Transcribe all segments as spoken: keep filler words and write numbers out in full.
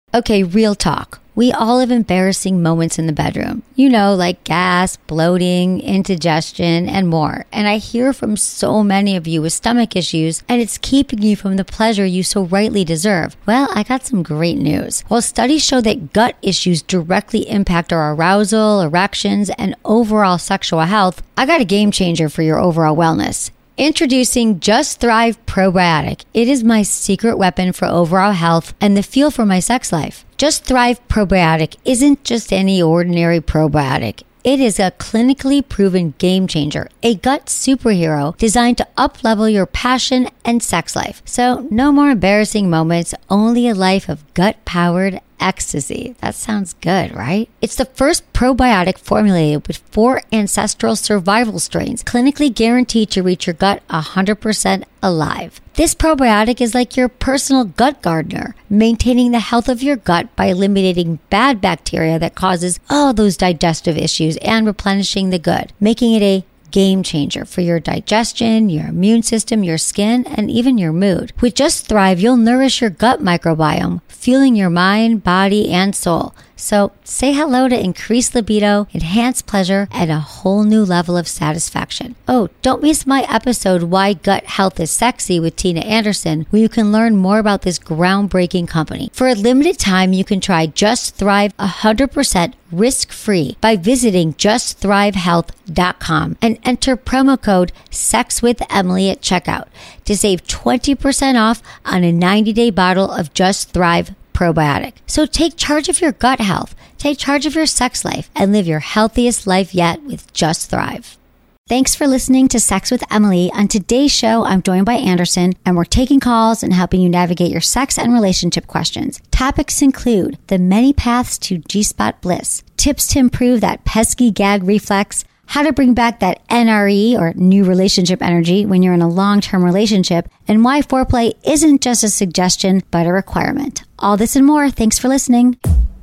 Okay, real talk. We all have embarrassing moments in the bedroom. You know, like gas, bloating, indigestion, and more. And I hear from so many of you with stomach issues, and it's keeping you from the pleasure you so rightly deserve. Well, I got some great news. While studies show that gut issues directly impact our arousal, erections, and overall sexual health, I got a game changer for your overall wellness. Introducing Just Thrive Probiotic. It is my secret weapon for overall health and the fuel for my sex life. Just Thrive Probiotic isn't just any ordinary probiotic. It is a clinically proven game changer, a gut superhero designed to up-level your passion and sex life. So no more embarrassing moments, only a life of gut-powered ecstasy. That sounds good, right? It's the first probiotic formulated with four ancestral survival strains, clinically guaranteed to reach your gut one hundred percent alive. This probiotic is like your personal gut gardener, maintaining the health of your gut by eliminating bad bacteria that causes all those digestive issues and replenishing the good, making it a game changer for your digestion, your immune system, your skin, and even your mood. With Just Thrive, you'll nourish your gut microbiome, fueling your mind, body, and soul. So say hello to increased libido, enhanced pleasure, and a whole new level of satisfaction. Oh, don't miss my episode, Why Gut Health is Sexy with Tina Anderson, where you can learn more about this groundbreaking company. For a limited time, you can try Just Thrive one hundred percent risk-free by visiting just thrive health dot com and enter promo code SEXWITHEMILY at checkout to save twenty percent off on a ninety-day bottle of Just Thrive Probiotic. So take charge of your gut health, take charge of your sex life, and live your healthiest life yet with Just Thrive. Thanks for listening to Sex with Emily. On today's show, I'm joined by Anderson, and we're taking calls and helping you navigate your sex and relationship questions. Topics include the many paths to G-spot bliss, tips to improve that pesky gag reflex, how to bring back that N R E or new relationship energy when you're in a long-term relationship, and why foreplay isn't just a suggestion, but a requirement. All this and more. Thanks for listening.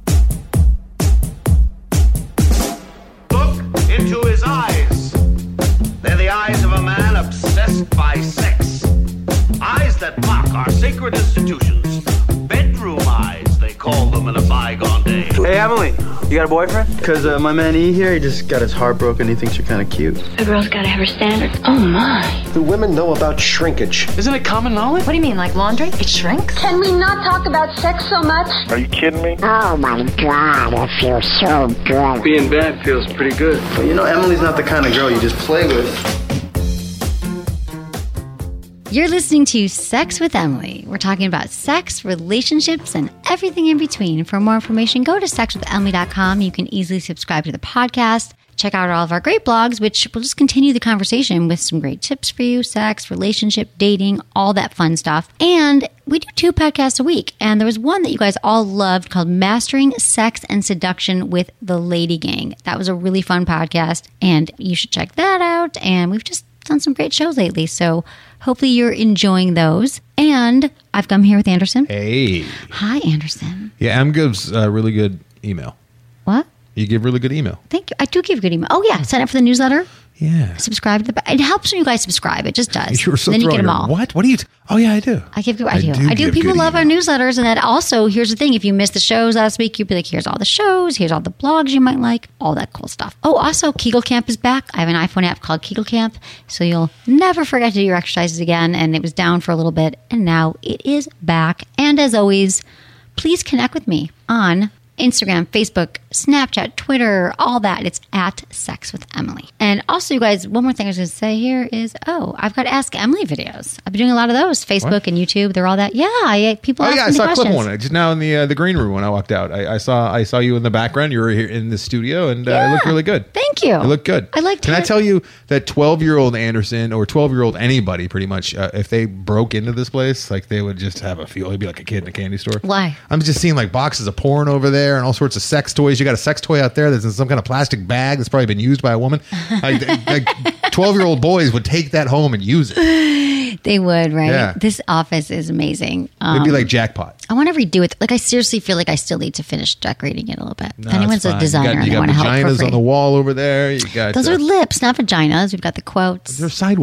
Look into his eyes. They're the eyes of a man obsessed by sex. Eyes that mock our sacred institutions. Bedroom eyes, they call them in a bygone day. Hey, Emily, you got a boyfriend? Because uh, my man E here, he just got his heart broken. He thinks you're kind of cute. A girl's got to have her standards. Oh, my. Do women know about shrinkage? Isn't it common knowledge? What do you mean, like laundry? It shrinks? Can we not talk about sex so much? Are you kidding me? Oh, my God, I feel so good. Being bad feels pretty good. But you know, Emily's not the kind of girl you just play with. You're listening to Sex with Emily. We're talking about sex, relationships, and everything in between. For more information, go to sex with emily dot com. You can easily subscribe to the podcast. Check out all of our great blogs, which will just continue the conversation with some great tips for you, sex, relationship, dating, all that fun stuff. And we do two podcasts a week. And there was one that you guys all loved called Mastering Sex and Seduction with the Lady Gang. That was a really fun podcast, and you should check that out. And we've just done some great shows lately, so hopefully you're enjoying those. And I've come here with Anderson. Hey. Hi, Anderson. Yeah, Em gives a really good email. What? You give really good email. Thank you. I do give good email. Oh, yeah. Sign up for the newsletter. Yeah. Subscribe to the... It helps when you guys subscribe. It just does. You were so then you get them your, all. What? What do you... T- oh, yeah, I do. I give good... I, I do. do I do. People love email. our newsletters. And then also, here's the thing. If you missed the shows last week, you'd be like, here's all the shows. Here's all the blogs you might like. All that cool stuff. Oh, also, Kegel Camp is back. I have an iPhone app called Kegel Camp. So you'll never forget to do your exercises again. And it was down for a little bit. And now it is back. And as always, please connect with me on Instagram, Facebook, Snapchat, Twitter, all that. It's at Sex with Emily. And also, you guys, one more thing I was going to say here is, oh, I've got Ask Emily videos. I've been doing a lot of those. Facebook what? and YouTube, they're all that. Yeah, I, people oh, ask yeah, me I saw questions. a clip one just now in the uh, the green room when I walked out. I, I saw I saw you in the background. You were here in the studio, and uh, yeah. it looked really good. Thank you. It looked good. I liked Can her. I tell you that twelve-year-old Anderson or twelve-year-old anybody, pretty much, uh, if they broke into this place, like they would just have a feel. They'd be like a kid in a candy store. Why? I'm just seeing like boxes of porn over there and all sorts of sex toys. You got a sex toy out there that's in some kind of plastic bag that's probably been used by a woman. Like, like twelve-year-old boys would take that home and use it. They would, right? Yeah. This office is amazing. Um, It'd be like jackpot. I want to redo it. Like, I seriously feel like I still need to finish decorating it a little bit. No, if anyone's it's a fine. designer you got, and you they got want to help for vaginas free. on the wall over there. You got Those uh, are lips, not vaginas. We've got the quotes. They're sideways.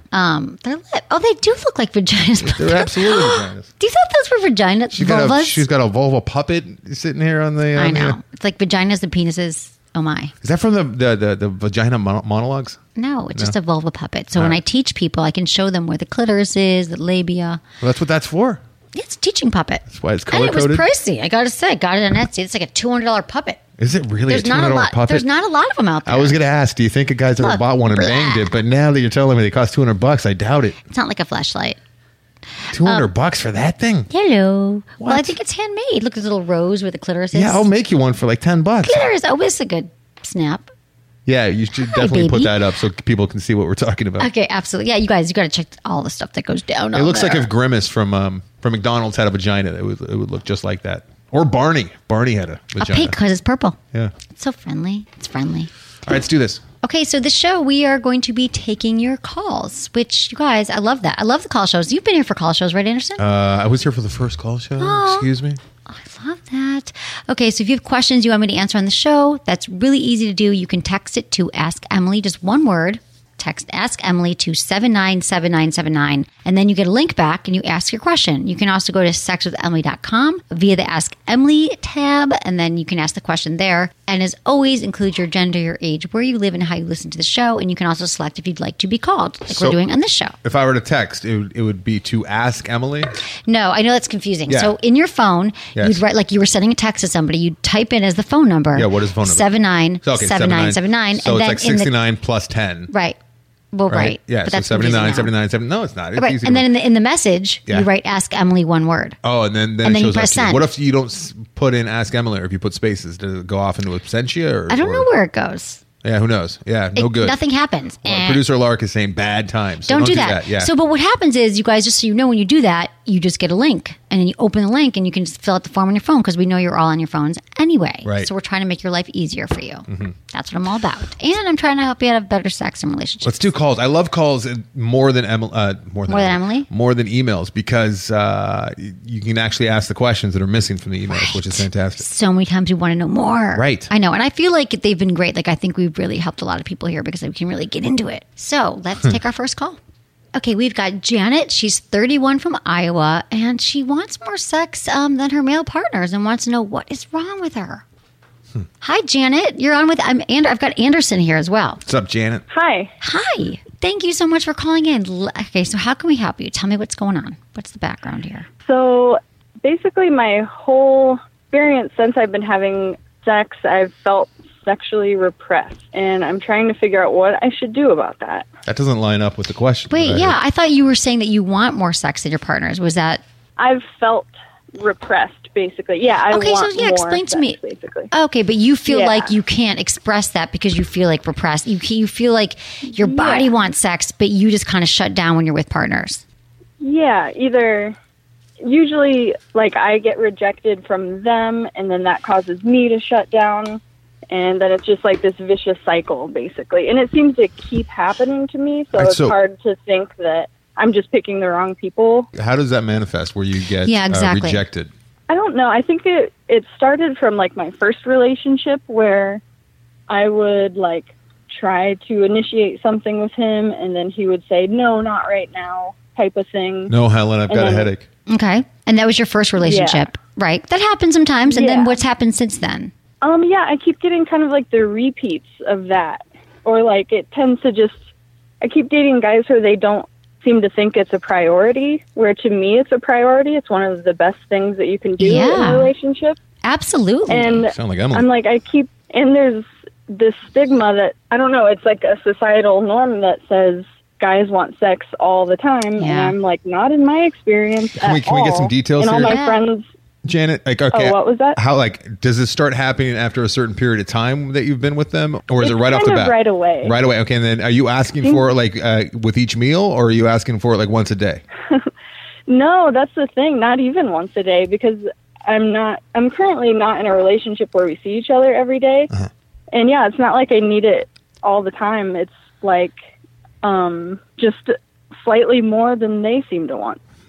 Um, they're lit. Oh, they do look like vaginas. but They're absolutely vaginas. Do you thought those were vaginas? She's got, a, Vulvas? she's got a vulva puppet sitting here on the. I on know. The, It's like vaginas and penises. Oh my. is that from the the the, the vagina mon- monologues? No, it's just a vulva puppet. So when I teach people, I can show them where the clitoris is, the labia. Well, that's what that's for. It's a teaching puppet. That's why it's And it was color-coded? pricey. I got to say, I got it on Etsy. It's like a two hundred dollars puppet. Is it really There's a two not hundred a dollars lot. puppet? There's not a lot of them out there. I was going to ask, do you think a guy's ever Look, bought one and blah. banged it? But now that you're telling me they cost two hundred bucks, I doubt it. It's not like a flashlight. two hundred bucks for that thing? Hello. Well, I What? think it's handmade. Look, there's a little rose where the clitoris is. Yeah, I'll make you one for like ten bucks. Clitoris. Oh, it's a good snap. Yeah, you should definitely put baby. that up so people can see what we're talking about. Okay, absolutely. Yeah, you guys, you got to check all the stuff that goes down. It looks like if Grimace from um, from McDonald's had a vagina, it would it would look just like that. Or Barney. Barney had a a vagina. pink because it's purple. Yeah. It's so friendly. It's friendly. All right, let's do this. Okay, so the show, we are going to be taking your calls, which, you guys, I love that. I love the call shows. You've been here for call shows, right, Anderson? Uh, I was here for the first call show. Excuse me. Oh, I love that. Okay, so if you have questions you want me to answer on the show, that's really easy to do. You can text it to Ask Emily, just one word. Text Ask Emily to seven nine seven nine seven nine, and then you get a link back and you ask your question. You can also go to sex with emily dot com via the Ask Emily tab, and then you can ask the question there. And as always, include your gender, your age, where you live, and how you listen to the show. And you can also select if you'd like to be called, like So- we're doing on this show. If I were to text, it would, it would be to ask Emily. No, I know that's confusing. Yeah. So in your phone, Yes. you'd write, like you were sending a text to somebody, you'd type in as the phone number. Yeah, what is the phone number? seven nine So, okay, seven nine seven nine. So and it's then like in the- sixty-nine plus ten. Right. Well, right. Right? Yeah, But so that's seventy-nine, confusing now. seventy-nine, seventy. No, it's not. It's Right. easy. And to- then in the, in the message, Yeah. you write Ask Emily one word. oh, and then, then and it then you shows up press to you. send. What if you don't s- put in Ask Emily, or if you put spaces? Does it go off into absentia? Or, I don't or- know where it goes. Yeah, who knows? Yeah, no It- good. Nothing happens. Well, Eh. producer Lark is saying bad times. So Don't, don't do, that. Yeah. So, but what happens is, you guys, just so you know, when you do that, you just get a link, and then you open the link, and you can just fill out the form on your phone because we know you're all on your phones anyway. Right. So we're trying to make your life easier for you. Mm-hmm. That's what I'm all about, and I'm trying to help you have better sex and relationships. Let's do calls. I love calls more than Emily. Uh, more than, More than Emily? More than emails, because uh, you can actually ask the questions that are missing from the emails, Right. which is fantastic. So many times we want to know more. Right. I know. And I feel like they've been great. Like, I think we've really helped a lot of people here because we can really get into it. So let's Hmm. take our first call. Okay, we've got Janet. She's thirty-one from Iowa, and she wants more sex um, than her male partners and wants to know what is wrong with her. Hmm. Hi, Janet. You're on with I'm and I've got Anderson here as well. What's up, Janet? Hi. Hi. Thank you so much for calling in. L- Okay, so how can we help you? Tell me what's going on. What's the background here? So basically, my whole experience since I've been having sex, I've felt sexually repressed, and I'm trying to figure out what I should do about that. That doesn't line up with the question. Wait, that I yeah, heard. I thought you were saying that you want more sex than your partners. Was that I've felt repressed, basically. Yeah, I Okay, so want yeah, more explain to sex, me. basically. Okay, but you feel Yeah. like you can't express that because you feel like repressed. You you feel like your body Yeah. wants sex, but you just kind of shut down when you're with partners. Yeah, either usually like I get rejected from them, and then that causes me to shut down, and then it's just like this vicious cycle, basically. And it seems to keep happening to me, so Right, it's so- hard to think that I'm just picking the wrong people. How does that manifest where you get Yeah, exactly. uh, rejected? I don't know. I think it it started from like my first relationship where I would like try to initiate something with him, and then he would say no, not right now, type of thing. No, Helen, I've got And a then- headache. Okay, and that was your first relationship, right? That happens sometimes. And then Yeah. what's happened since then? Um, yeah, I keep getting kind of like the repeats of that, or like it tends to just. I keep dating guys where they don't seem to think it's a priority, where to me it's a priority. It's one of the best things that you can do in Yeah. a relationship. Absolutely. And Sound like Emily. I'm like, I keep, and there's this stigma that, I don't know, it's like a societal norm that says guys want sex all the time. And Yeah. I'm like, not in my experience Can we- at can we get all. some details And all here? my Yeah. friends, Janet, like, okay. Oh, what was that? How, like, does this start happening after a certain period of time that you've been with them? Or is It's it right off the kind of bat? right away. Right away. Okay. And then are you asking for it, like, uh, with each meal, or are you asking for it, like, once a day? no, that's the thing, not even once a day, because I'm not, I'm currently not in a relationship where we see each other every day. Uh-huh. And yeah, it's not like I need it all the time. It's like um, just slightly more than they seem to want it.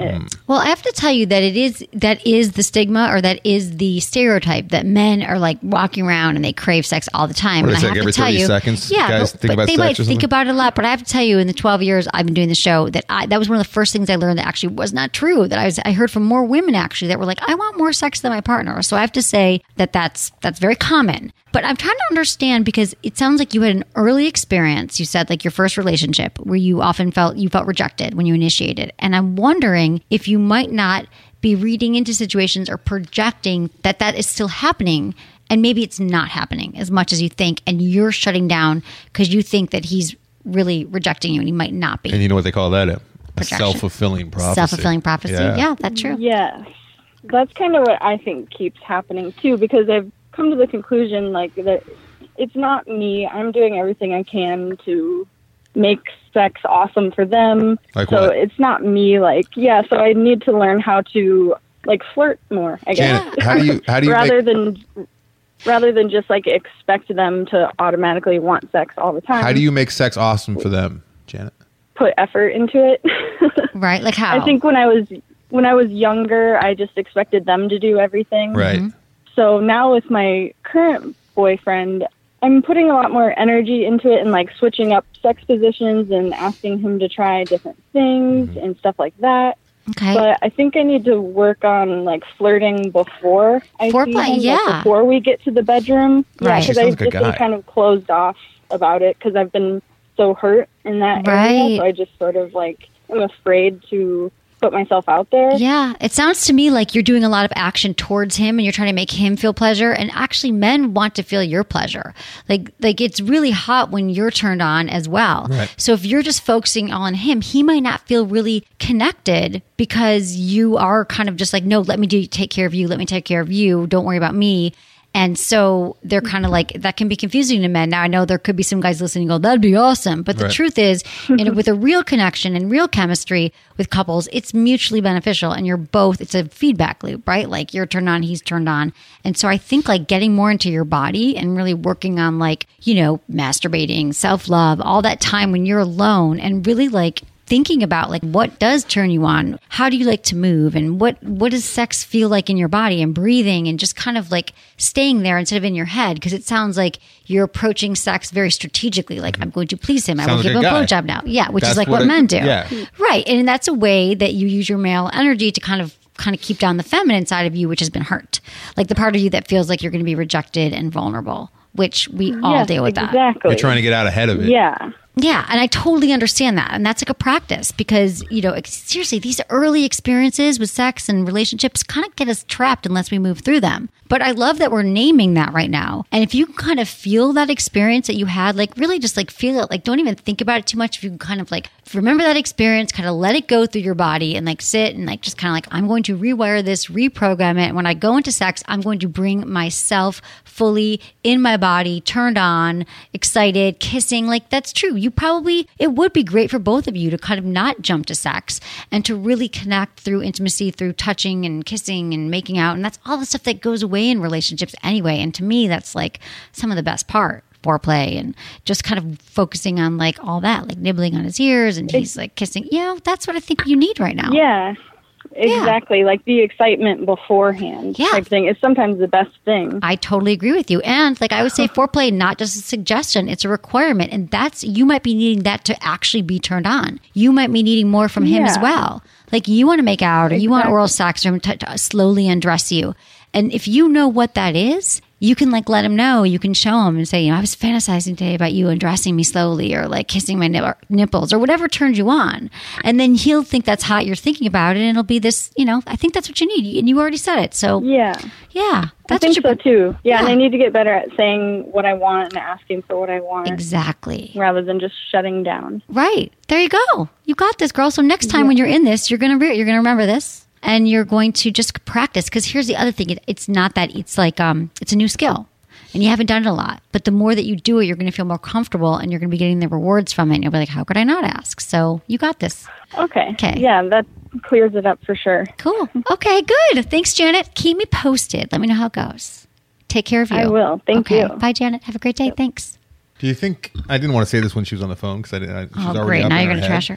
Well, I have to tell you that it is that is the stigma, or that is the stereotype, that men are like walking around and they crave sex all the time. What and is I it, have every to tell thirty you, seconds, yeah, guys but, think but about they sex might or think something? about it a lot. But I have to tell you, in the twelve years I've been doing the show, that I, that was one of the first things I learned that actually was not true. That I was I heard from more women actually that were like, I want more sex than my partner. So I have to say that that's that's very common. But I'm trying to understand, because it sounds like you had an early experience. You said like your first relationship where you often felt you felt rejected when you initiated. And I'm wondering if you might not be reading into situations or projecting that that is still happening. And maybe it's not happening as much as you think. And you're shutting down because you think that he's really rejecting you, and he might not be. And you know what they call that? A, a Projection. self-fulfilling prophecy. Self-fulfilling prophecy. Yeah. Yeah, that's true. Yes. That's kind of what I think keeps happening too, because I've come to the conclusion like that it's not me. I'm doing everything I can to make sex awesome for them. Like so what? it's not me. Like, yeah, so I need to learn how to like flirt more, I guess. Janet, how do you how do you rather make, than rather than just like expect them to automatically want sex all the time. how do you make sex awesome for them, Janet? Put effort into it? Right, like how? I think when I was when I was younger, I just expected them to do everything. Right. Mm-hmm. So now with my current boyfriend, I'm putting a lot more energy into it and like switching up sex positions and asking him to try different things Mm-hmm. and stuff like that. Okay. But I think I need to work on like flirting before I see Foreplay, him, like, yeah. before we get to the bedroom. Right. Yeah, She because sounds I've like a just been guy. kind of closed off about it because I've been so hurt in that Right. area. So I just sort of like am afraid to put myself out there. Yeah, it sounds to me like you're doing a lot of action towards him and you're trying to make him feel pleasure. And actually, men want to feel your pleasure. Like, like it's really hot when you're turned on as well. Right. So if you're just focusing on him, he might not feel really connected because you are kind of just like, no, let me do take care of you. Let me take care of you. Don't worry about me. And so they're kind of like, that can be confusing to men. Now, I know there could be some guys listening and go, that'd be awesome. But the Right. truth is, you know, with a real connection and real chemistry with couples, it's mutually beneficial. And you're both, it's a feedback loop, right? Like you're turned on, he's turned on. And so I think like getting more into your body and really working on like, you know, masturbating, self-love, all that time when you're alone and really like thinking about like what does turn you on, how do you like to move, and what what does sex feel like in your body, and breathing, and just kind of like staying there instead of in your head, because it sounds like you're approaching sex very strategically, like I'm going to please him, I will Sounds give like him a a guy. blowjob now, yeah, which That's is like what what, it- men do, yeah. right? And that's a way that you use your male energy to kind of kind of keep down the feminine side of you, which has been hurt, like the part of you that feels like you're going to be rejected and vulnerable, which we all Yes, deal with that. exactly. You're trying to get out ahead of it. Yeah. Yeah, and I totally understand that. And that's like a practice because, you know, seriously, these early experiences with sex and relationships kind of get us trapped unless we move through them. But I love that we're naming that right now. And if you can kind of feel that experience that you had, like really just like feel it, like don't even think about it too much. If you can kind of like remember that experience, kind of let it go through your body and like sit and like just kind of like, I'm going to rewire this, reprogram it. When I go into sex, I'm going to bring myself fully in my body, turned on, excited, kissing. Like that's true. You probably, it would be great for both of you to kind of not jump to sex and to really connect through intimacy, through touching and kissing and making out. And that's all the stuff that goes away in relationships anyway. And to me, that's like some of the best part, foreplay, and just kind of focusing on like all that, like nibbling on his ears and he's like kissing. You know, that's what I think you need right now. Yeah. Exactly. Like the excitement beforehand Yeah. type thing is sometimes the best thing. I totally agree with you. And like I would say, foreplay, not just a suggestion, it's a requirement. And that's, you might be needing that to actually be turned on. You might be needing more from him as Yeah. well. Like you want to make out or you want Exactly. oral sex or him to, to slowly undress you. And if you know what that is, you can like let him know. You can show him and say, you know, I was fantasizing today about you undressing me slowly or like kissing my nip- nipples or whatever turns you on. And then he'll think that's hot. You're thinking about it. And it'll be this, you know, I think that's what you need. And you already said it. So Yeah. yeah, I that's think so what you're too. Yeah, and Yeah. I need to get better at saying what I want and asking for what I want exactly. rather than just shutting down. Right. There you go. You got this, girl. So next time when you're in this, you're going to re- you're going to remember this and you're going to just practice, cuz here's the other thing. It, it's not that it's like um it's a new skill. And you haven't done it a lot. But the more that you do it, you're going to feel more comfortable and you're going to be getting the rewards from it. And you'll be like, how could I not ask? So you got this. Okay. Okay. Yeah, that clears it up for sure. Cool. Okay, good. Thanks, Janet. Keep me posted. Let me know how it goes. Take care of you. I will. Thank okay. you. Bye, Janet. Have a great day. Thanks. Do you think, I didn't want to say this when she was on the phone because I, I, she was Oh, already great. up Now in you're her going to head. trash her. Yeah.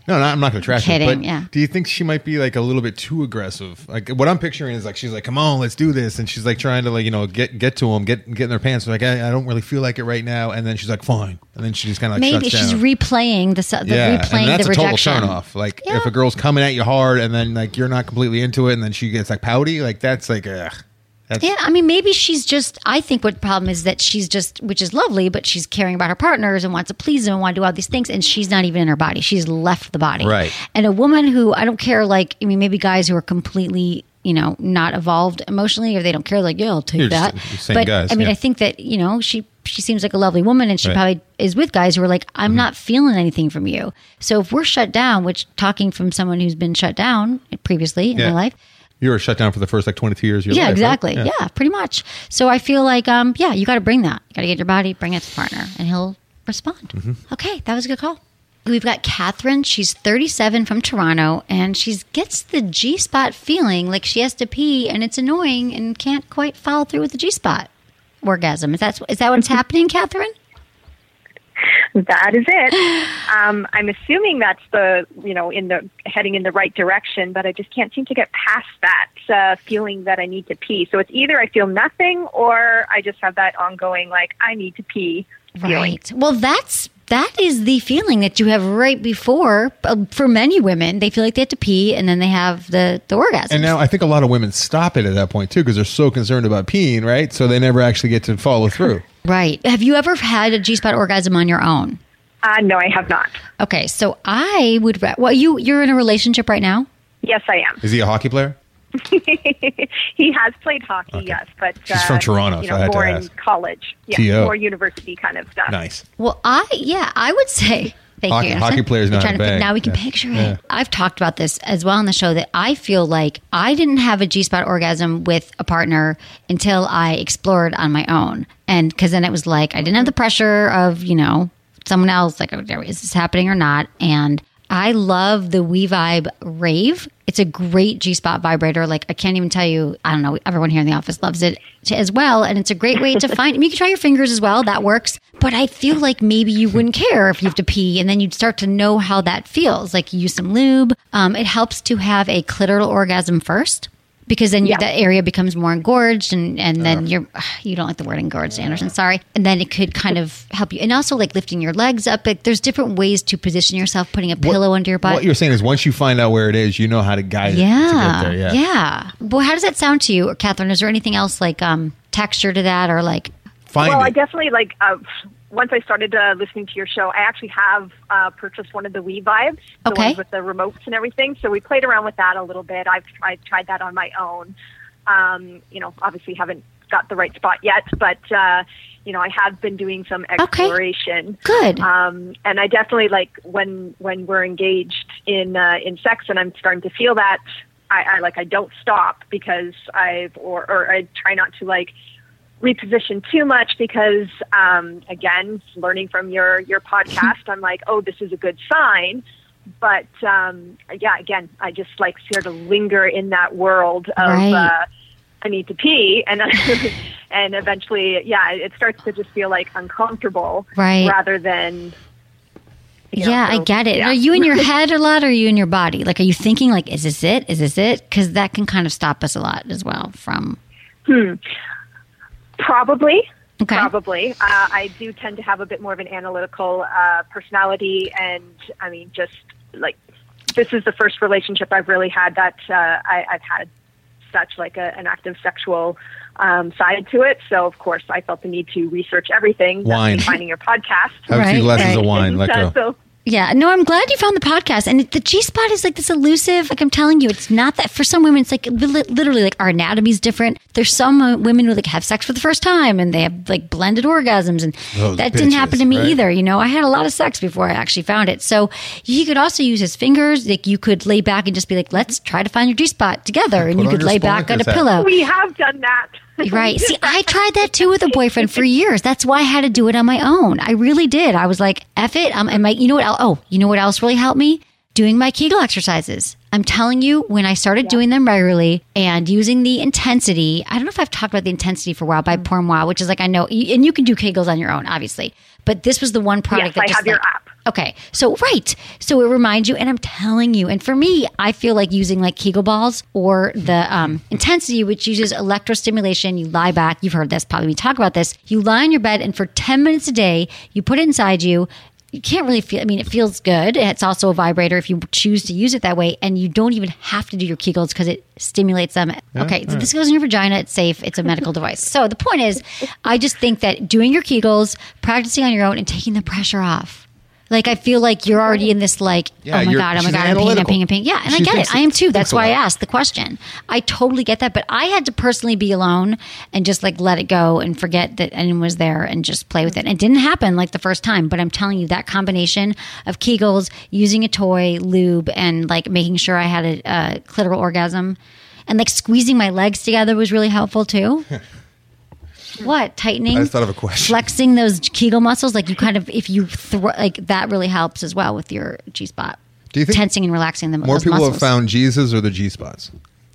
No, no, I'm not going to trash Kidding, it. But yeah. do you think she might be like a little bit too aggressive? Like what I'm picturing is like she's like, "Come on, let's do this," and she's like trying to like you know get get to him, get get in their pants. Like I, I don't really feel like it right now, and then she's like, "Fine," and then she just kind of like Maybe shuts she's down. replaying the, su- the yeah, replaying and that's the a total rejection. turn off. Like Yeah. if a girl's coming at you hard, and then like you're not completely into it, and then she gets like pouty, like that's like ugh. That's, Yeah, I mean, maybe she's just. I think what the problem is that she's just, which is lovely, but she's caring about her partners and wants to please them and want to do all these things, and she's not even in her body. She's left the body. Right. And a woman who I don't care. Like, I mean, maybe guys who are completely, you know, not evolved emotionally, or they don't care. Like, yeah, I'll take You're that. just the same but guys, I mean, yeah. I think that you know she she seems like a lovely woman, and she Right. probably is with guys who are like, I'm not feeling anything from you. So if we're shut down, which talking from someone who's been shut down previously in Yeah. their life. you were shut down for the first like twenty-two years of your Yeah, life. right? exactly. Yeah. pretty much. So I feel like, um, yeah, you got to bring that. You got to get your body, bring it to the partner, and he'll respond. Mm-hmm. Okay, that was a good call. We've got Catherine. She's thirty-seven from Toronto, and she gets the G spot feeling like she has to pee, and it's annoying, and can't quite follow through with the G spot orgasm. Is that is that what's happening, Catherine? That is it. Um, I'm assuming that's the, you know, in the heading in the right direction, but I just can't seem to get past that uh, feeling that I need to pee. So it's either I feel nothing or I just have that ongoing, like, I need to pee feeling. Right. Well, that's that is the feeling that you have right before. Uh, for many women, they feel like they have to pee, and then they have the the orgasm. And now I think a lot of women stop it at that point too because they're so concerned about peeing, right? So they never actually get to follow through. Right. Have you ever had a G-spot orgasm on your own? Uh, no, I have not. Okay, so I would. Re- well, you you're in a relationship right now. Yes, I am. Is he a hockey player? He has played hockey, Okay. yes, but She's uh, from Toronto, you so I know, had to more in ask. college, yeah, T O more university kind of stuff. Nice. Well, I yeah, I would say. Thank Hockey- you. hockey Anderson. players know You're how trying to think- bang. Now we can Yeah. picture Yeah. it. I've talked about this as well on the show that I feel like I didn't have a G-spot orgasm with a partner until I explored on my own, and because then it was like I didn't have the pressure of you know someone else like is this happening or not, and I love the WeVibe Rave. It's a great G-spot vibrator. Like, I can't even tell you, I don't know, everyone here in the office loves it as well. And it's a great way to find, I mean, you can try your fingers as well. That works. But I feel like maybe you wouldn't care if you have to pee, and then you'd start to know how that feels. Like, you use some lube. Um, it helps to have a clitoral orgasm first. Because then you, Yeah. that area becomes more engorged, and, and then you're you don't like the word engorged, Anderson. Sorry. And then it could kind of help you, and also like lifting your legs up. Like, there's different ways to position yourself, putting a pillow under your butt. What you're saying is once you find out where it is, you know how to guide yeah, it to get there. Yeah. yeah. Well, how does that sound to you, Catherine? Is there anything else like um, texture to that, or like? Find Well, it. I definitely like. Uh, once I started uh, listening to your show, I actually have uh, purchased one of the WeVibes, the Okay. ones with the remotes and everything. So we played around with that a little bit. I've tried tried that on my own. Um, you know, obviously haven't got the right spot yet, but uh, you know, I have been doing some exploration. Good. Um, and I definitely like when when we're engaged in uh, in sex, and I'm starting to feel that. I, I like I don't stop because I've or or I try not to like reposition too much because um, again, learning from your your podcast, I'm like, oh, this is a good sign. But um, yeah, again, I just like sort of linger in that world of Right. uh, I need to pee, and and eventually, yeah, it starts to just feel like uncomfortable, Right. rather than. you know, Yeah, I so, get it. yeah. Are you in your head a lot, or are you in your body? Like, are you thinking like, is this it? Is this it? Because that can kind of stop us a lot as well from. Hmm. Probably. Okay. Probably. Uh, I do tend to have a bit more of an analytical uh, personality, and I mean, just like this is the first relationship I've really had that uh, I, I've had such like a, an active sexual um, side to it. So of course, I felt the need to research everything. Wine. That's me finding your podcast. Have a few Right, glasses right. of wine. And, Let uh, go. so Yeah, no, I'm glad you found the podcast. And the G spot is like this elusive. Like I'm telling you, it's not that for some women. It's like li- literally like our anatomy's different. There's some uh, women who like have sex for the first time and they have like blended orgasms, and Those that didn't bitches, happen to me right? either. You know, I had a lot of sex before I actually found it. So you could also use his fingers. Like you could lay back and just be like, let's try to find your G spot together, and Put you on could your lay back on a splinter set. pillow. we have done that. Right. See, I tried that too with a boyfriend for years. That's why I had to do it on my own. I really did. I was like, F it. Um, and my, you know what? el- Oh, you know what else really helped me? Doing my Kegel exercises. I'm telling you, when I started doing them regularly and using the intensity, I don't know if I've talked about the intensity for a while by Pour Moi, which is like, I know, and you can do Kegels on your own, obviously. But this was the one product Yes, that I just have your like- app. Okay. So, right. So it reminds you, and I'm telling you, and for me, I feel like using like Kegel balls or the um, intensity, which uses electrostimulation. You lie back. You've heard this, probably we talk about this. You lie on your bed, and for ten minutes a day, you put it inside you. You can't really feel, I mean, it feels good. It's also a vibrator if you choose to use it that way. And you don't even have to do your Kegels because it stimulates them. Yeah, okay. So right. this goes in your vagina. It's safe. It's a medical device. So the point is, I just think that doing your Kegels, practicing on your own, and taking the pressure off. Like, I feel like you're already in this, like, Yeah, oh my you're- God, oh my she's God, I'm paying, I'm analytical. paying, I'm paying. Yeah, and She I get thinks it. I am too. thinks That's a why I lot. asked the question. I totally get that. But I had to personally be alone and just, like, let it go and forget that anyone was there and just play with it. And it didn't happen, like, the first time. But I'm telling you, that combination of Kegels, using a toy, lube, and, like, making sure I had a, a clitoral orgasm and, like, squeezing my legs together was really helpful, too. What? Tightening? I just thought of a question. Flexing those Kegel muscles, like you kind of, if you throw, like that really helps as well with your G spot. Do you think tensing and relaxing them? More those people muscles. have found Jesus or the G spots?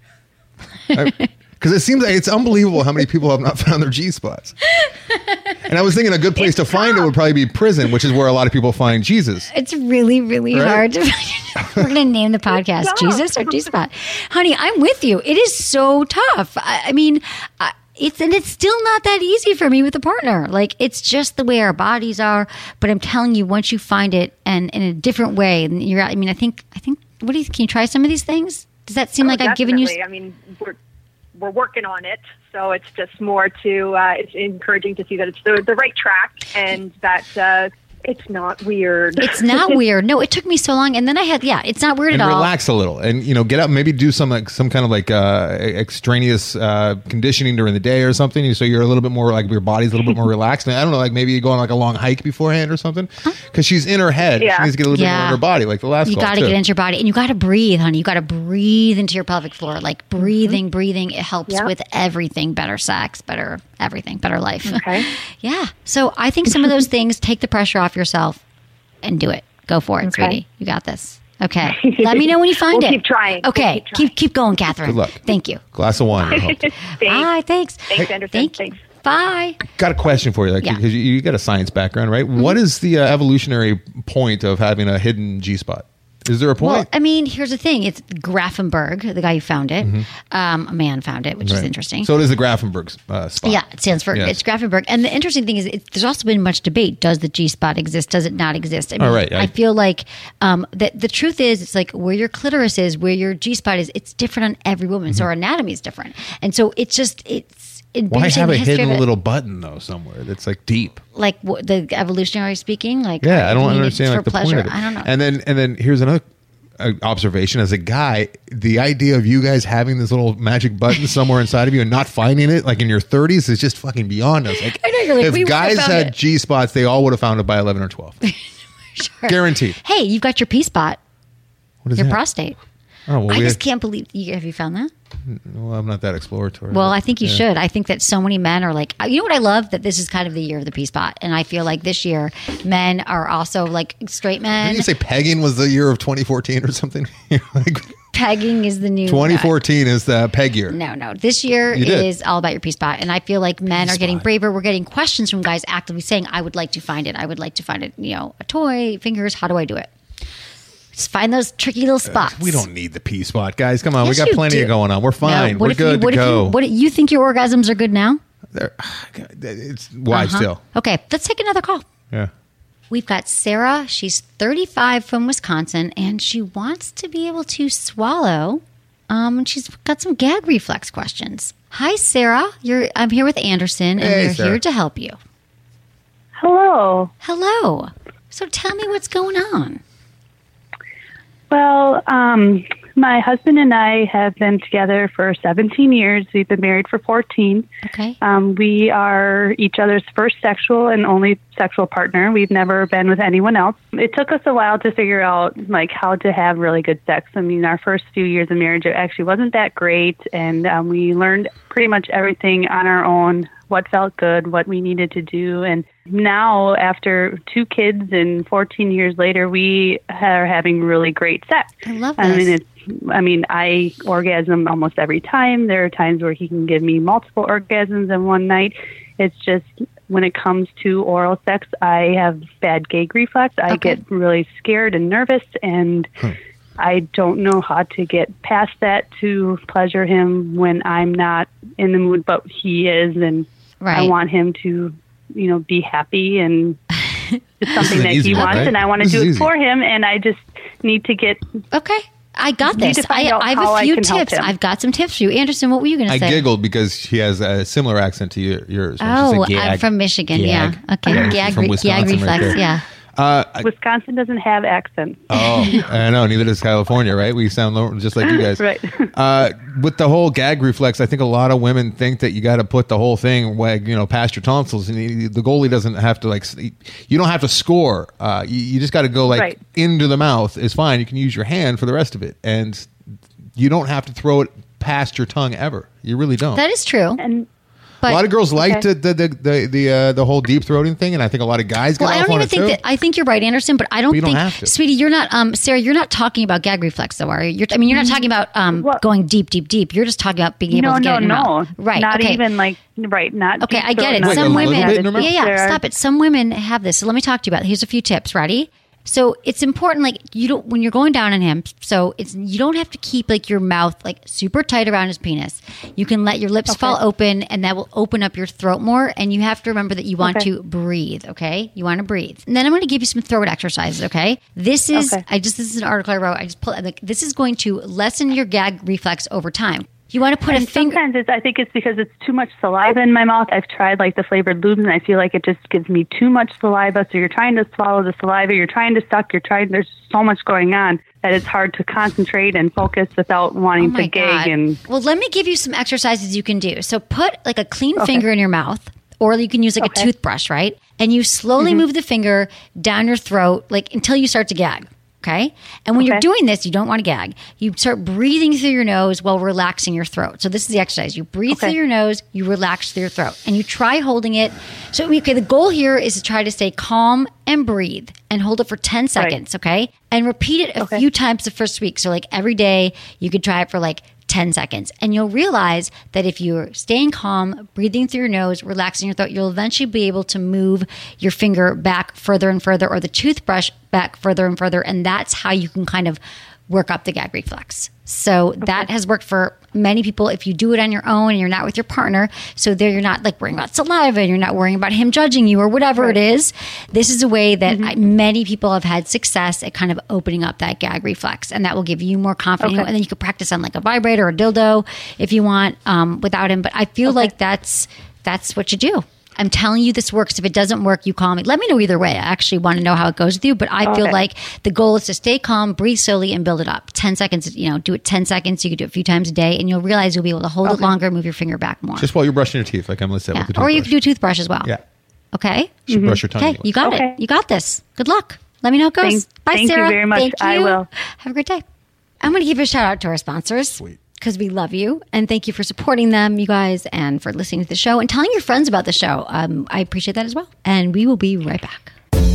Because it seems like it's unbelievable how many people have not found their G spots. And I was thinking a good place to find it would probably be prison, which is where a lot of people find Jesus. It's really, really Right? hard to find. We're going to name the podcast Jesus or G spot. Honey, I'm with you. It is so tough. I, I mean, I, It's and it's still not that easy for me with a partner. Like, it's just the way our bodies are. But I'm telling you, once you find it and in a different way, and you're. I mean, I think. I think. What do you? Can you try some of these things? Does that seem Oh, like I've given you? definitely. I mean, we're we're working on it, so it's just more to. Uh, it's encouraging to see that it's the the right track and that uh, it's not weird. It's not weird. No, it took me so long, and then I had. Yeah, it's not weird And at all. relax a little, and you know, get up, maybe do some like some kind of like uh, extraneous uh, conditioning during the day or something, so you're a little bit more like your body's a little bit more relaxed. And I don't know, like maybe you go on like a long hike beforehand or something, because she's in her head. Yeah. She needs to get a little bit Yeah. more in her body, like the last. You got to get into your body, and you got to breathe, honey. You got to breathe into your pelvic floor. Like breathing, breathing. It helps Yeah. with everything. Better sex, better everything, better life. Okay. Yeah. So I think some of those things, take the pressure off yourself and do it. Go for it, Okay. sweetie. You got this. Okay. Let me know when you find We'll it. keep trying. We'll Okay. keep trying. keep keep going, Catherine. Good luck. Thank you. Glass of wine. I hope. Thanks. Bye. Thanks. Thanks, Anderson. Thank you. Thanks. Bye. Got a question for you, like Yeah. Mm-hmm. because you, you got a science background, right? What is the uh, evolutionary point of having a hidden G spot? Is there a Well, point? I mean, here's the thing. It's Grafenberg, the guy who found it. Um, a man found it, which is Right. interesting. So it is the Grafenberg uh, spot. Yeah, it stands for Yes. it's Grafenberg. And the interesting thing is, it, there's also been much debate. Does the G spot exist? Does it not exist? I mean, All right, I- I, feel like um, that the truth is, it's like where your clitoris is, where your G spot is. It's different on every woman, so our anatomy is different, and so it's just it's. in Why basically have the a history of hidden it, little button though somewhere that's like deep? like what, the evolutionary speaking? Like, Yeah, I don't you mean understand it's like for the pleasure. point of it. I don't know. And then and then here's another uh, observation as a guy: the idea of you guys having this little magic button somewhere inside of you and not finding it, like in your thirties, is just fucking beyond us. Like, I know, you're like, if we would've guys found had it. G spots, they all would have found it by eleven or twelve, Sure. guaranteed. Hey, you've got your P spot, What is your that? prostate. Oh, well, I we just had- can't believe. You, have you found that? well, I'm not that exploratory. Well, but- I think you yeah. should. I think that so many men are like, you know what I love? That this is kind of the year of the P spot. And I feel like this year, men are also like straight men. Didn't you say pegging was the year of twenty fourteen or something? Like, Pegging is the new. twenty fourteen is the peg year. No, no. This year You did. is all about your P spot. And I feel like men are getting P-spot. braver. We're getting questions from guys actively saying, I would like to find it. I would like to find it, you know, a toy, fingers. How do I do it? Just find those tricky little spots. We don't need the P spot, guys. Come on, Yes, we got you plenty do. of going on. We're No, fine. what We're if good you, what to if go. You, what, you think your orgasms are good now? They're- it's why Uh-huh. still? Okay, let's take another call. Yeah. We've got Sarah. She's thirty-five from Wisconsin, and she wants to be able to swallow. Um, and she's got some gag reflex questions. Hi, Sarah. You're. I'm here with Anderson, and Hey, we're Sarah. here to help you. Hello. Hello. So tell me what's going on. Well, um, my husband and I have been together for seventeen years. We've been married for fourteen. Okay. Um, we are each other's first sexual and only sexual partner. We've never been with anyone else. It took us a while to figure out like how to have really good sex. I mean, our first few years of marriage, it actually wasn't that great, and um, we learned pretty much everything on our own. What felt good, what we needed to do. And now, after two kids and fourteen years later, we are having really great sex. I love I mean, this. it's, I mean, I orgasm almost every time. There are times where he can give me multiple orgasms in one night. It's just, when it comes to oral sex, I have bad gag reflex. I Okay. get really scared and nervous, and Hmm. I don't know how to get past that to pleasure him when I'm not in the mood, but he is, and Right. I want him to, you know, be happy, and it's something an that easy he one, wants, right? and I want to This do is it easy. for him, and I just need to get Okay. I got Need this. to find I, out I have how a I few can help tips. him. I've got some tips for you. Anderson, what were you going to I say? giggled because she has a similar accent to your, yours. when she Oh, said I'm gag. from Michigan. Gag. Yeah. Okay. Yeah, Gag, from re- Wisconsin gag right reflex. there. yeah. Uh, I- Wisconsin doesn't have accents. oh, I know. Neither does California, right? We sound lo- just like you guys. Right. Uh, with the whole gag reflex, I think a lot of women think that you got to put the whole thing, like, you know, past your tonsils, and you- the goalie doesn't have to like. s- You don't have to score. Uh, you, you just got to go like Right. into the mouth is fine. You can use your hand for the rest of it, and you don't have to throw it past your tongue ever. You really don't. That is true. And But, a lot of girls like okay. the the the the the, uh, the whole deep throating thing, and I think a lot of guys get well, I off don't on even it think too. that. I think you're right, Anderson. But I don't But you don't think, have to. sweetie, you're not. Um, Sarah, you're not talking about gag reflex, though, are you? You're, I mean, you're not talking about um What? going deep, deep, deep. You're just talking about being able no, to get no, it in your no. mouth. Right. Not okay. even like, right, not Okay, deep I get throat, it. not Wait, Some a little women, bit in her mouth? yeah, yeah. There- Stop it. Some women have this. So let me talk to you about it. Here's a few tips. Ready? So it's important, like you don't when you're going down on him. So it's you don't have to keep like your mouth like super tight around his penis. You can let your lips fall open, and that will open up your throat more. And you have to remember that you want Okay. to breathe. Okay, you want to breathe. And then I'm going to give you some throat exercises. Okay, this is Okay. I just this is an article I wrote. I just pulled like this is going to lessen your gag reflex over time. You want to put And a finger. sometimes it's, I think it's because it's too much saliva in my mouth. I've tried like the flavored lubes, and I feel like it just gives me too much saliva. So you're trying to swallow the saliva, you're trying to suck, you're trying. There's so much going on that it's hard to concentrate and focus without wanting Oh my to gag. God. And Well, let me give you some exercises you can do. So put like a clean finger in your mouth, or you can use like Okay. a toothbrush, right? And you slowly move the finger down your throat, like until you start to gag. Okay. And when you're Okay. doing this, you don't want to gag. You start breathing through your nose while relaxing your throat. So this is the exercise. You breathe Okay. through your nose, you relax through your throat, and you try holding it. So, okay, the goal here is to try to stay calm and breathe and hold it for ten seconds. Okay. And repeat it a Okay. few times the first week. So, like every day, you could try it for like ten seconds. And you'll realize that if you're staying calm, breathing through your nose, relaxing your throat, you'll eventually be able to move your finger back further and further, or the toothbrush back further and further. And that's how you can kind of work up the gag reflex. So that has worked for many people if you do it on your own and you're not with your partner. So there you're not like worrying about saliva and you're not worrying about him judging you or whatever it is. This is a way that I, many people have had success at kind of opening up that gag reflex, and that will give you more confidence. Okay. And then you could practice on like a vibrator or a dildo if you want um, without him. But I feel like that's that's what you do. I'm telling you this works. If it doesn't work, you call me. Let me know either way. I actually want to know how it goes with you. But I feel Okay. like the goal is to stay calm, breathe slowly, and build it up. ten seconds, you know, do it ten seconds. You can do it a few times a day, and you'll realize you'll be able to hold it longer, move your finger back more. Just while you're brushing your teeth, like Emily said Yeah. with the Or you toothbrush. can do a toothbrush as well. Yeah. Okay? You should brush your tongue. Okay, anyway. you got Okay. it. You got this. Good luck. Let me know how it goes. Thank- Bye, thank you Sarah. very much. Thank I you. will. Have a great day. I'm going to give a shout out to our sponsors. Sweet. Because we love you, and thank you for supporting them, you guys, and for listening to the show and telling your friends about the show. Um, I appreciate that as well. And we will be right back.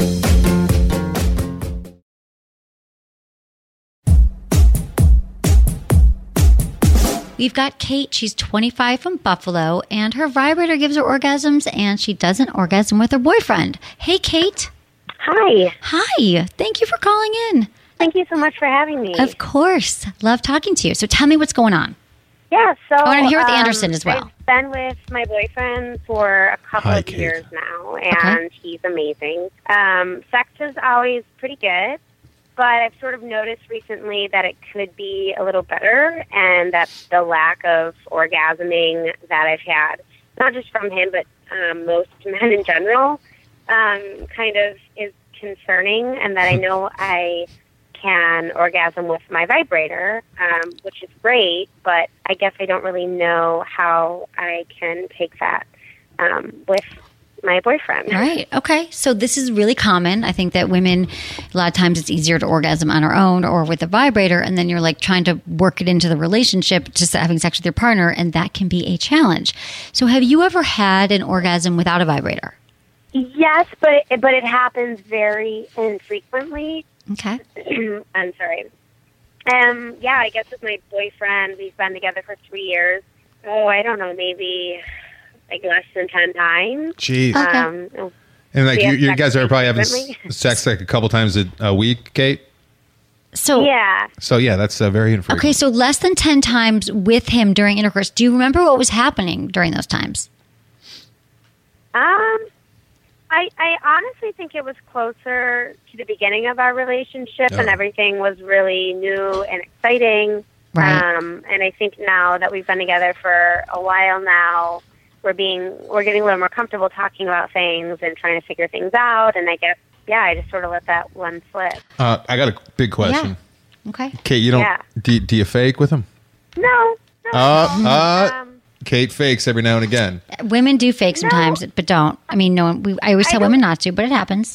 We've got Kate. She's twenty-five from Buffalo, and her vibrator gives her orgasms, and she doesn't orgasm with her boyfriend. Hey, Kate. Hi. Hi. Thank you for calling in. Thank you so much for having me. Of course. Love talking to you. So tell me what's going on. Yeah, so Oh, and I'm here with um, Anderson as well. I've been with my boyfriend for a couple Hi, of Kate. years now, and he's amazing. Um, sex is always pretty good, but I've sort of noticed recently that it could be a little better, and that the lack of orgasming that I've had, not just from him, but um, most men in general, um, kind of is concerning, and that I know I can orgasm with my vibrator, um, which is great, but I guess I don't really know how I can take that um, with my boyfriend. Right. Okay. So this is really common. I think that women, a lot of times it's easier to orgasm on our own or with a vibrator, and then you're like trying to work it into the relationship, just having sex with your partner, and that can be a challenge. So have you ever had an orgasm without a vibrator? Yes, but it, but it happens very infrequently. Okay. I'm sorry. Um, yeah, I guess with my boyfriend, we've been together for three years. Oh, I don't know, maybe like less than ten times. Jeez. Um, And like we you, have you sex guys are probably having frequently. s- sex like a couple times a, a week, Kate. So yeah. So yeah, that's uh, very infrequent. Okay, so less than ten times with him during intercourse. Do you remember what was happening during those times? Um, I I honestly think it was closer to the beginning of our relationship, Oh. and everything was really new and exciting. Right. Um, and I think now that we've been together for a while now, we're being we're getting a little more comfortable talking about things and trying to figure things out. And I guess yeah, I just sort of let that one slip. Uh, I got a big question. Okay. Kate, you don't Yeah. do, do you fake with him? No. no Uh, no. uh, Um, Kate fakes every now and again. Women do fake sometimes, but don't. I mean, no. We, I always I tell don't- women not to, but it happens.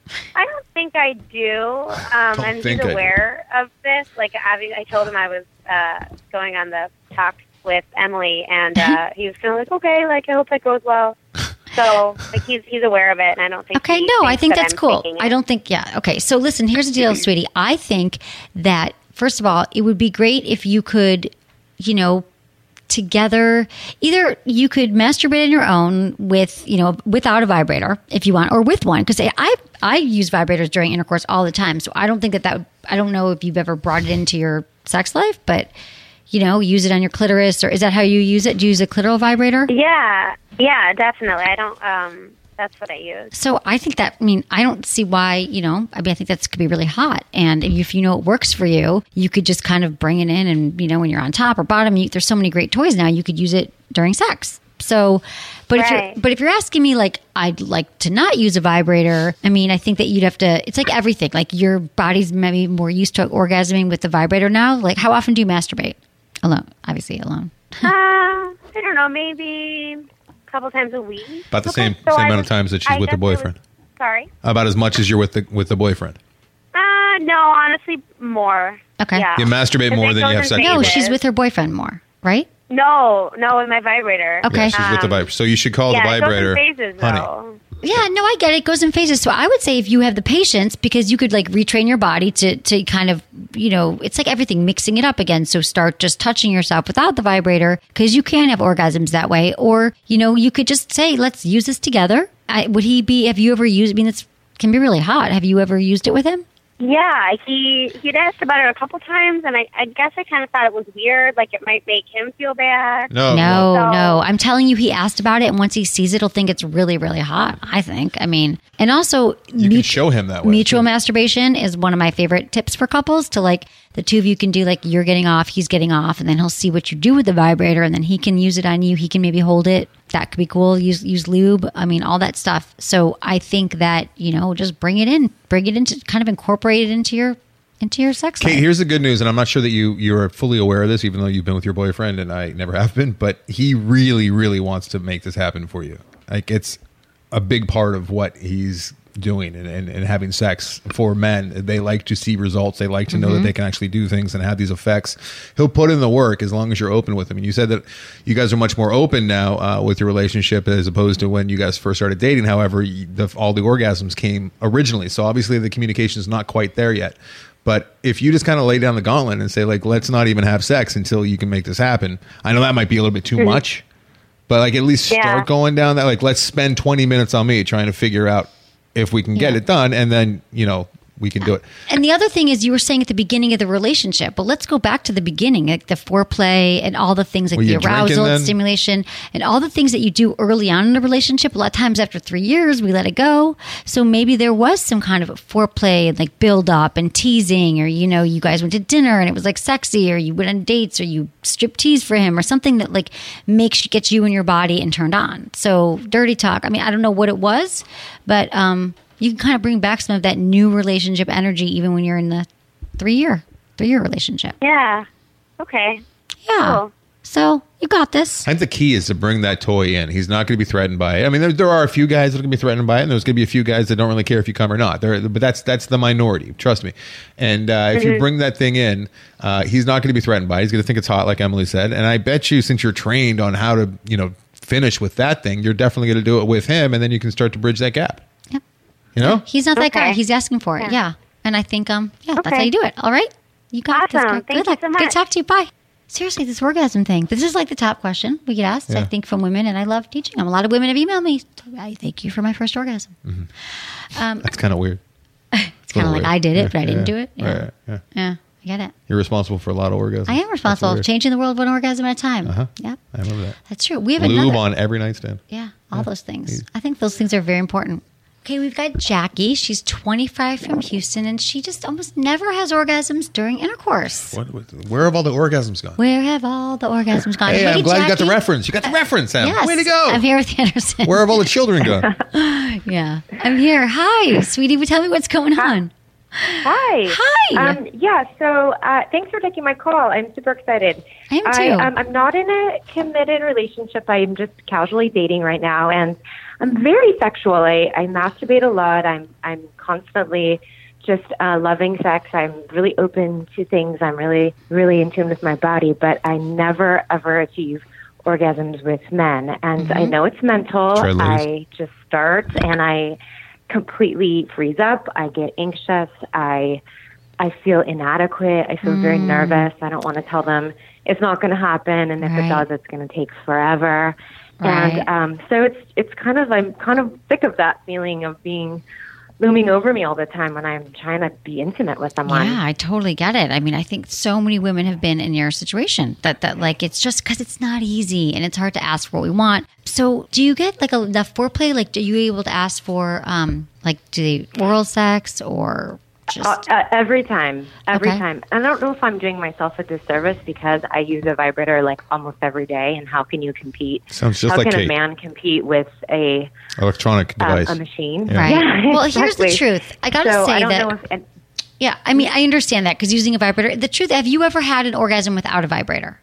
I don't think I do. Um, Don't and he's think I do. aware of this. Like I, I told him I was uh, going on the talk with Emily, and uh, he was kind of like, "Okay, like I hope that goes well." So like he's he's aware of it, and I don't think. Okay, he no, I thinks think that that's I'm cool. faking it. I don't think, yeah. Okay, so listen, here's the deal, sweetie. I think that, first of all, it would be great if you could, you know, together, either you could masturbate on your own with, you know, without a vibrator if you want, or with one. Because I, I use vibrators during intercourse all the time. So I don't think that that, would, I don't know if you've ever brought it into your sex life, but, you know, use it on your clitoris, or is that how you use it? Do you use a clitoral vibrator? Yeah, yeah, definitely. I don't. Um, that's what I use. So I think that, I mean, I don't see why, you know, I mean, I think that's could be really hot. And if you know it works for you, you could just kind of bring it in and, you know, when you're on top or bottom, you, there's so many great toys now, you could use it during sex. So, but if Right. you're, but if you're asking me, like, I'd like to not use a vibrator, I mean, I think that you'd have to, it's like everything, like your body's maybe more used to orgasming with the vibrator now. Like, how often do you masturbate? Alone, obviously alone. uh, I don't know, maybe a couple times a week. About the Okay, same so same I amount was- of times that she's I with her guess I was- boyfriend. Sorry. About as much as you're with the with the boyfriend. Uh, no, honestly, more. Okay. Yeah. You masturbate 'Cause more it than you goes have in sex. No, with. she's with her boyfriend more, right? No, no, with my vibrator. Okay. Yeah, she's with the Um, vibrator. So you should call yeah, the it goes in vibrator, phases, honey. though. Yeah, no, I get it. It goes in phases. So I would say if you have the patience, because you could like retrain your body to, to kind of, you know, it's like everything, mixing it up again. So start just touching yourself without the vibrator, because you can have orgasms that way. Or, you know, you could just say, let's use this together. I, would he be, have you ever used, I mean, it's can be really hot. Have you ever used it with him? Yeah, he he'd asked about it a couple times, and I, I guess I kind of thought it was weird, like it might make him feel bad. No, No, So- no. I'm telling you, he asked about it. And once he sees it, he'll think it's really, really hot, I think. I mean, and also, You can show him that way. mutual too. masturbation is one of my favorite tips for couples, to like the two of you can do like you're getting off, he's getting off, and then he'll see what you do with the vibrator, and then he can use it on you. He can maybe hold it. That could be cool. Use use lube. I mean, all that stuff. So I think that, you know, just bring it in, bring it into, kind of incorporate it into your into your sex Kate, life. here's the good news, and I'm not sure that you you're fully aware of this, even though you've been with your boyfriend, and I never have been. But he really, really wants to make this happen for you. Like it's a big part of what he's doing and, and, and having sex for men. They like to see results. They like to know that they can actually do things and have these effects. He'll put in the work as long as you're open with him. And you said that you guys are much more open now uh, with your relationship as opposed to when you guys first started dating. However, you- the, all the orgasms came originally. So obviously the communication is not quite there yet. But if you just kind of lay down the gauntlet and say, like, let's not even have sex until you can make this happen. I know that might be a little bit too much, but like at least start Yeah. going down that. Like, let's spend twenty minutes on me trying to figure out if we can get Yeah. it done, and then, you know, we can do it. And the other thing is, you were saying at the beginning of the relationship, but let's go back to the beginning, like the foreplay and all the things like Were the you drinking arousal, then? stimulation, and all the things that you do early on in a relationship. A lot of times after three years, we let it go. So maybe there was some kind of foreplay and like build up and teasing, or, you know, you guys went to dinner and it was like sexy, or you went on dates, or you strip tease for him, or something that like makes, gets you in your body and turned on. So dirty talk. I mean, I don't know what it was, but, um, you can kind of bring back some of that new relationship energy, even when you're in the three year, three year relationship. Yeah. Okay. Yeah. Cool. So you got this. I think the key is to bring that toy in. He's not going to be threatened by it. I mean, there, there are a few guys that are going to be threatened by it, and there's going to be a few guys that don't really care if you come or not. There, but that's that's the minority. Trust me. And uh, if you bring that thing in, uh, he's not going to be threatened by it. He's going to think it's hot, like Emily said. And I bet you, since you're trained on how to, you know, finish with that thing, you're definitely going to do it with him, and then you can start to bridge that gap. Yep. You know? He's not that Okay. guy. He's asking for it. Yeah. Yeah. And I think, um, yeah, that's Okay. how you do it. All right. You got this. Awesome. girl. Thank Good you luck. so Good to much. talk to you. Bye. Seriously, this orgasm thing. This is like the top question we get asked, yeah. I think, from women, and I love teaching them. A lot of women have emailed me. I thank you for my first orgasm. Mm-hmm. Um, That's kind of weird. It's kind of like weird. I did it, but I didn't yeah. do it. Yeah. Right. yeah. Yeah. I get it. You're responsible for a lot of orgasms. I am responsible. Changing the world one orgasm at a time. Uh-huh. Yep. I remember that. That's true. We have Lube another. on every nightstand. Yeah. All yeah. those things. I think those things are very important. Okay, we've got Jackie. She's twenty-five from Houston, and she just almost never has orgasms during intercourse. What, what, where have all the orgasms gone? Where have all the orgasms gone? Hey, hey I'm glad Jackie. you got the reference. You got the reference, Sam. Yes, way to go. I'm here with Anderson. Where have all the children gone? Yeah, I'm here. Hi, sweetie. Tell me what's going on. Hi. Hi. Um, yeah, so uh, thanks for taking my call. I'm super excited. I am too. I, um, I'm not in a committed relationship. I'm just casually dating right now, and I'm very sexual. I, I masturbate a lot. I'm I'm constantly just uh, loving sex. I'm really open to things. I'm really, really in tune with my body, but I never, ever achieve orgasms with men. And Mhm. I know it's mental. Try, ladies. I just start, and I completely freeze up. I get anxious. I I feel inadequate. I feel very Mm. nervous. I don't want to tell them it's not going to happen, and if Right. it does, it's going to take forever. Right. And um, so it's it's kind of I'm kind of sick of that feeling of being looming over me all the time when I'm trying to be intimate with someone. Yeah, I totally get it. I mean, I think so many women have been in your situation that, that like, it's just because it's not easy and it's hard to ask for what we want. So do you get like enough foreplay? Like, are you able to ask for, um, like, do they oral sex or just... Uh, uh, every time, every Okay. time. I don't know if I'm doing myself a disservice because I use a vibrator like almost every day, and how can you compete? Sounds just how like can Kate. a man compete with a Electronic um, device. a machine? Yeah. Right. Yeah, Well, here's the exactly. truth. I got to So say I don't that... know if, and, Yeah, I mean, I understand that because using a vibrator... The truth, have you ever had an orgasm without a vibrator?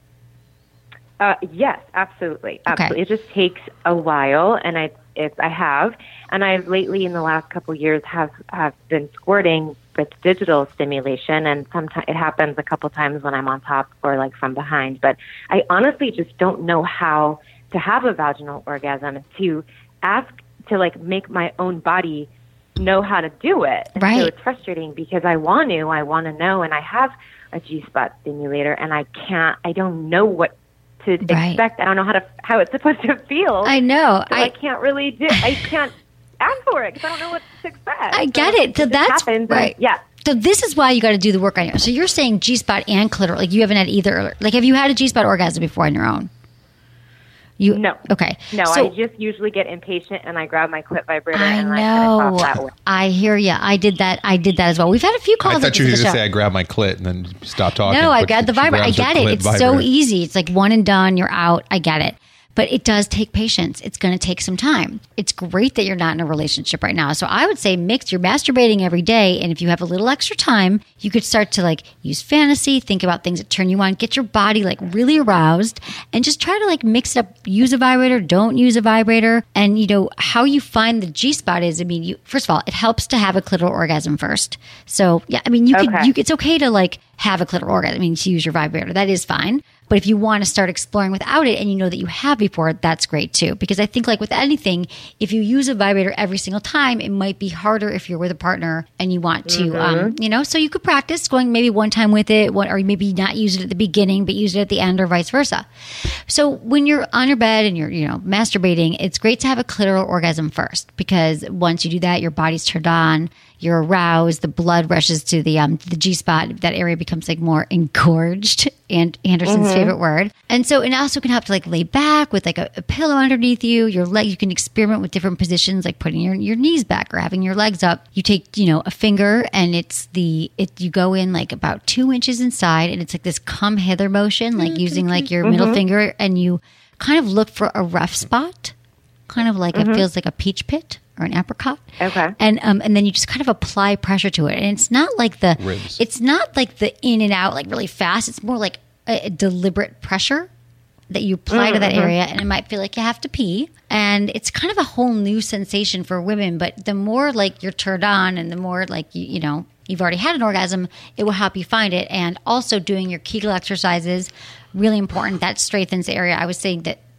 Uh, yes, absolutely, absolutely. It just takes a while, and I if I have, and I've lately in the last couple of years have have been squirting with digital stimulation, and sometimes it happens a couple times when I'm on top or like from behind. But I honestly just don't know how to have a vaginal orgasm, to ask to like make my own body know how to do it. And Right. So it's frustrating because I want to, I want to know, and I have a G-spot stimulator, and I can't, I don't know what to Right. expect. I don't know how to how it's supposed to feel. I know. So I, I- can't really do. I can't ask for it because I don't know what to expect. I get So it. So just that's happens, and- right. yeah. So this is why you got to do the work on you. So you're saying G-spot and clitoral. Like you haven't had either. Like have you had a G-spot orgasm before on your own? You No. Okay. No, So- I just usually get impatient and I grab my clit vibrator I and I turn it know. off that way. I hear you. I did that. I did that as well. We've had a few calls. I like thought this you were at going the to show. say I grabbed my clit and then stop talking. No, I but got the she vibrator. I grabs her get it. clit It's so vibrator. easy. It's like one and done. You're out. I get it. But it does take patience. It's going to take some time. It's great that you're not in a relationship right now. So I would say mix. You're masturbating every day. And if you have a little extra time, you could start to like use fantasy, think about things that turn you on, get your body like really aroused and just try to like mix it up. Use a vibrator. Don't use a vibrator. And you know, how you find the G spot is, I mean, you, first of all, it helps to have a clitoral orgasm first. So yeah, I mean, you could, Okay. you, it's okay to like have a clitoral orgasm. I mean, to use your vibrator, that is fine. But if you want to start exploring without it and you know that you have before, that's great too. Because I think like with anything, if you use a vibrator every single time, it might be harder if you're with a partner and you want to, um, Mhm. you know, so you could practice going maybe one time with it, one, or maybe not use it at the beginning, but use it at the end or vice versa. So when you're on your bed and you're, you know, masturbating, it's great to have a clitoral orgasm first, because once you do that, your body's turned on, you're aroused, the blood rushes to the um the G spot, that area becomes like more engorged, and Anderson's Mhm. favorite word. And so it also can help to like lay back with like a, a pillow underneath you, your leg. You can experiment with different positions, like putting your, your knees back or having your legs up. You take, you know, a finger and it's the, it, you go in like about two inches inside and it's like this come hither motion, like using like your middle Mhm. finger, and you kind of look for a rough spot, kind of like Mhm. it feels like a peach pit or an apricot. Okay. And um and then you just kind of apply pressure to it. And it's not like the Ribs. it's not like the in and out like really fast. It's more like a, a deliberate pressure that you apply to that Mhm. area, and it might feel like you have to pee. And it's kind of a whole new sensation for women. But the more like you're turned on and the more like you, you know, you've already had an orgasm, it will help you find it. And also doing your Kegel exercises, really important. That strengthens the area. I was saying that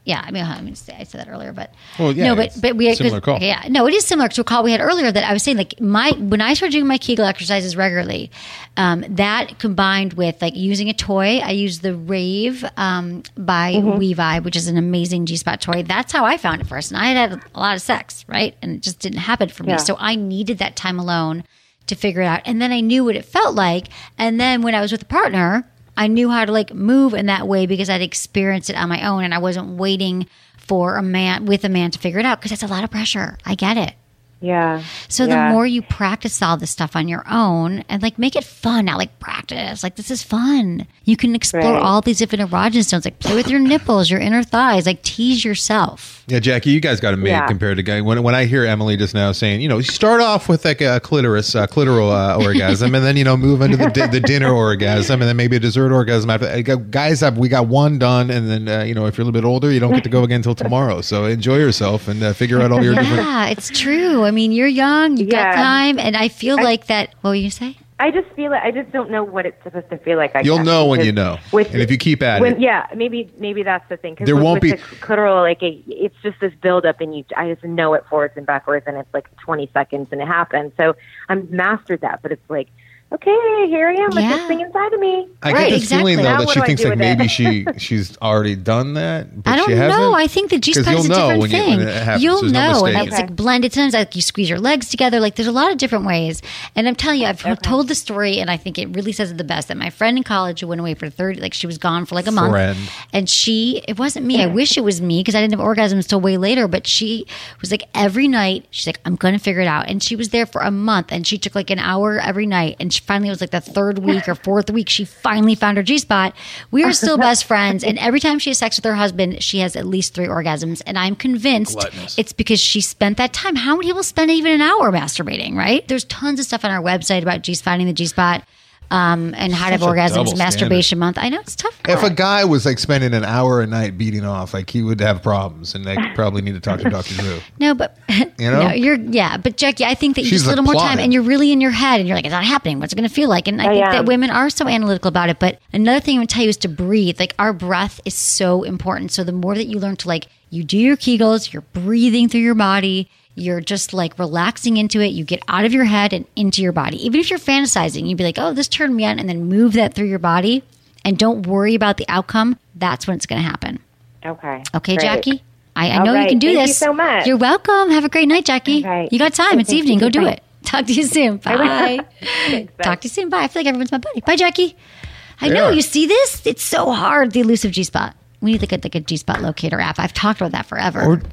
Yeah, I mean, I, mean, I said that earlier, but well, yeah, no, but but we similar call. Yeah, no, it is similar to a call we had earlier that I was saying like my when I started doing my Kegel exercises regularly, um, that combined with like using a toy, I use the Rave um, by Mm-hmm. WeVibe, which is an amazing G-spot toy. That's how I found it first, and I had had a lot of sex, right, and it just didn't happen for me. Yeah. So I needed that time alone to figure it out, and then I knew what it felt like, and then when I was with a partner, I knew how to like move in that way because I'd experienced it on my own and I wasn't waiting for a man with a man to figure it out because that's a lot of pressure. I get it. Yeah. So yeah. the more you practice all this stuff on your own and like make it fun, not like practice, like this is fun. You can explore Right. all these different erogenous zones, like play with your nipples, your inner thighs, like tease yourself. Yeah, Jackie, you guys got it made Yeah. compared to guy. When when I hear Emily just now saying, you know, you start off with like a clitoris, uh, clitoral uh, orgasm, and then you know move into the di- the dinner orgasm, and then maybe a dessert orgasm. After I got- guys, have we got one done, and then uh, you know if you're a little bit older, you don't get to go again until tomorrow. So enjoy yourself and uh, figure out all your different. Yeah, it's true. I mean, you're young, you got Yeah. time, and I feel I- like that. What were you say? I just feel it. I just don't know what it's supposed to feel like. I You'll guess, know when because you know, with- and if you keep at when, it. Yeah, maybe maybe that's the thing. 'Cause There with, won't with be- the clitoral, like a, it's just this buildup, and you, I just know it forwards and backwards, and it's like twenty seconds, and it happens. So I'm mastered that, but it's like, okay, here I am with Yeah. this thing inside of me. I Right, get this exactly. feeling though Now that what she do I thinks do like with it? maybe she she's already done that, but I don't she hasn't. know. I think the G 'Cause spot is a you'll know different when you- thing. when it happens. You'll There's no know, and mistake. it's like blended. Sometimes like you squeeze your legs together. Like there's a lot of different ways. And I'm telling you, I've told the story, and I think it really says it the best. That my friend in college who went away for thirty, like she was gone for like a month, Friend. and she, it wasn't me. I wish it was me because I didn't have orgasms till way later. But she was like every night. She's like, I'm going to figure it out, and she was there for a month, and she took like an hour every night, and she finally it was like the third week or fourth week. She finally found her G spot. We are still best friends, and every time she has sex with her husband, she has at least three orgasms, and I'm convinced Gluttonous. it's because she spent that time. How many people spend even an hour masturbating? Right? There's tons of stuff on our website about G spotting the G spot. Um, and how to have Such a double orgasms, masturbation month. I know it's tough. If a guy was like spending an hour a night beating off, like he would have problems, and they probably need to talk to Doctor Drew. No, but You know? no, you're yeah, but Jackie, I think that you She's just a like little more time, plotting. and you're really in your head, and you're like, it's not happening. What's it going to feel like? And I, I think am. that women are so analytical about it. But another thing I would tell you is to breathe. Like our breath is so important. So the more that you learn to like, you do your Kegels, you're breathing through your body. You're just like relaxing into it. You get out of your head and into your body. Even if you're fantasizing, you'd be like, oh, this turned me on, and then move that through your body and don't worry about the outcome. That's when it's going to happen. Okay. Okay, Great. Jackie? I, I All know you right. can do Thank this. you so much. You're welcome. Have a great night, Jackie. Okay. You got time. It's Thank evening. you. Go do Bye. it. Talk to you soon. Bye. Thanks, bye. Talk to you soon. Bye. I feel like everyone's my buddy. Bye, Jackie. I They know. are. You see this? It's so hard, the elusive G-spot. We need like a, like a G-spot locator app. I've talked about that forever. Or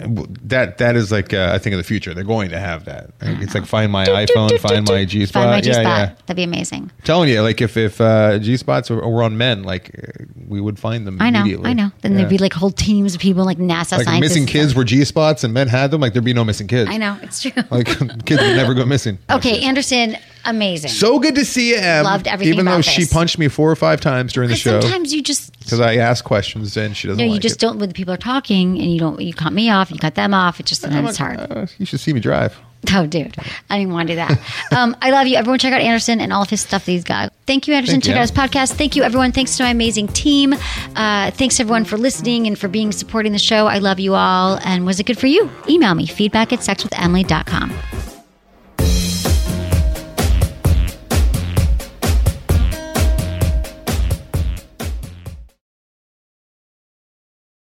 that that is like uh, I think of the future. They're going to have that. It's like find my iPhone, find my G spot. Find my Yeah, G-spot. yeah. That'd be amazing. Telling you, like if if uh, G spots were, were on men, like uh, we would find them I know. immediately. I know. Then Yeah. there'd be like whole teams of people, like NASA like scientists. missing and kids stuff. were G spots and men had them. Like there'd be no missing kids. I know. It's true. Like kids would never go missing. Okay, Anderson, amazing. So good to see you, Em. Loved everything Even though about she this. punched me four or five times during the show Sometimes you just because I ask questions and she doesn't No, you like just it. don't. When the people are talking, and you don't, you cut me off, you cut them off. It just and it's hard. Uh, you should see me drive. Oh, dude, I didn't want to do that. um, I love you, everyone. Check out Anderson and all of his stuff that he's got. Thank you, Anderson. Thank check you. out his podcast. Thank you, everyone. Thanks to my amazing team. Uh, thanks everyone for listening and for being supporting the show. I love you all. And was it good for you? Email me feedback at sex with emily dot com.